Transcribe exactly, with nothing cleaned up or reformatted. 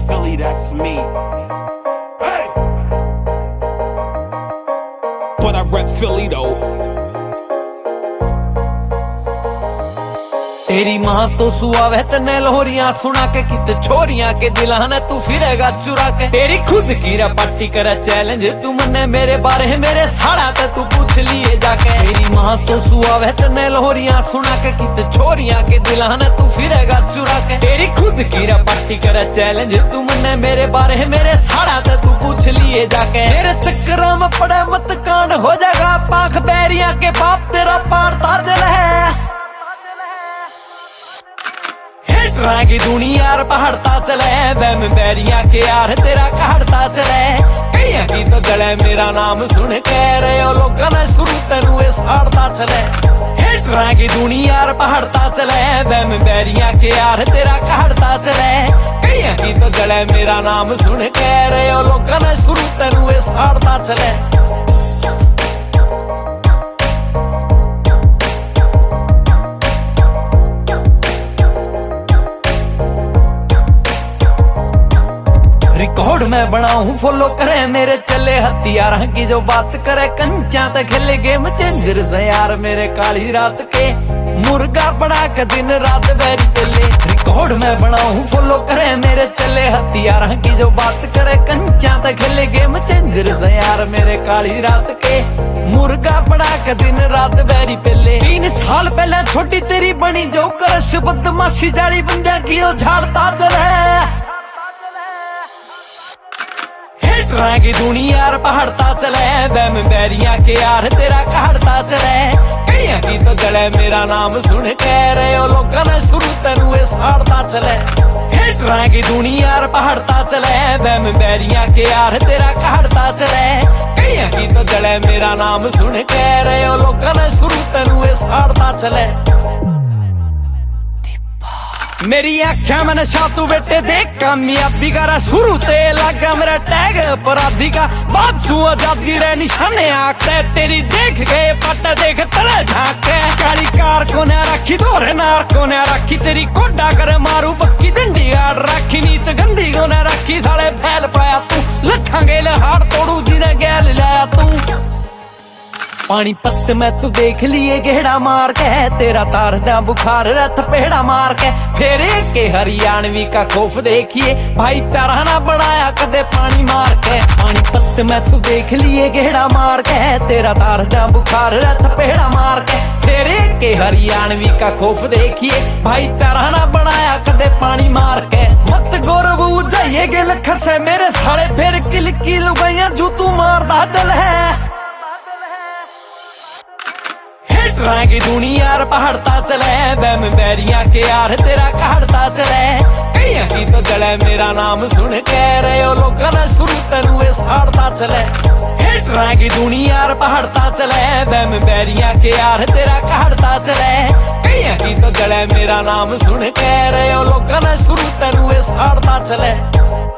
Philly, that's me. Hey! But I rep Philly though. तेरी माँ तो सुआवे तने लोहरियां सुना के किते छोरियां के दिलां ने तू फिरेगा चुरा के। तेरी खुद की रपट्टी करे चैलेंज तू मने मेरे बारे मेरे साड़ा ते तू पूछ लिए जाके। तेरी माँ तो सुआवे तने लोहरियां सुना के किते छोरियां के दिलां ने तू फिरेगा चुरा के। तेरी खुद की रपट्टी करे चैलेंज तू मने मेरे बारे मेरे साड़ा ते तू पूछ लिए जाके। मेरे चक्कर में पड़े मत कांड हो जाएगा पाख बैरिया के बाप तेरा पार ताजल है। हेटरां की दुनिया यार पहाड़ता चले बैम बैरिया के यार तेरा कहड़ता चले। कईया की तो गले मेरा नाम सुन कह रहे हो लोगों ने शुरू तेनू साड़ता चले। हेटरां की दुनिया यार पहाड़ता चले बैम बैरिया के यार तेरा कहड़ता चले। कईया की तो गले मेरा नाम सुन कह रहे हो लोगों ने शुरू तेनू साड़ता चले। रिकॉर्ड में बनाऊं फॉलो करे मेरे चले हथियार की जो बात करे कंचा तक खेले गेम चेंजर से यार मेरे काली रात के मुर्गा बना के दिन रात बैरी पहले। रिकॉर्ड में बनाऊं फॉलो करे मेरे चले हथियार की जो बात करे कंचा तक खेले गेम चेंजर से यार मेरे काली रात के मुर्गा बना के दिन रात बैरी पहले। तीन साल पहले छोटी तेरी बनी जो करश बदमाशी जाली बंजा की झाड़ता चले। हेटरां की दुनिया यार पहाड़ता चले बैम बैरिया के यार तेरा कहड़ता चले। कईया की तो गले मेरा नाम सुन कह रहे हो लोगों ने शुरू तेनू साड़ता चले। हेटरां की दुनिया यार पहाड़ता चले बैम बैरिया के यार तेरा कहड़ता चले। कईया की तो गले मेरा नाम सुन कह रहे हो लोगों ने शुरू तेनू साड़ता चले। मेरी आख्या मैंने शातू बेटे देख कामयाबी करा शुरू ते लगा मेरा टैग अपराधी का बात सु आजादी रे निशाने आखते तेरी देख गए पट देख तले झाके। काली कार को ने रखी दोरे नार को ने रखी तेरी कोडा कर मारू पक्की झंडी आड़ रखी नीत गंदी को ने रखी साले फैल पाया तू लखा गेल हाड़ तोड़ू जिने गैल लाया तू। पानी पत्त में तू देख लिए गेड़ा मार के तेरा तार दा बुखार रथ पेड़ा मार के। फिर के हरियाणवी का खौफ देखिए भाईचारा ना बनाया कदे पानी मार के। पानी पत्त में तू देख लिए गेड़ा मार के तेरा तार दा बुखार रथ पेड़ा मार के। फिर के हरियाणवी का खौफ देखिए भाईचारा ना बनाया कदे पानी मार के। मत गौरव जाइए गिल खसे मेरे साले फिर किल की लुगाइया जू तू मारदा चल है। हेटरां की दुनिया यार पहाड़ता चले बैम बैरिया के यार तेरा कहड़ता चले। कईया की तो गले मेरा नाम सुन कह रहे हो लोगों ने शुरू तेनू साड़ता चले। हेटरां की दुनिया यार पहाड़ता चले बैम बैरिया के यार तेरा कहड़ता चले। कईया की तो गले मेरा नाम सुन कह रहे हो लोगों ने शुरू तेनू साड़ता चले।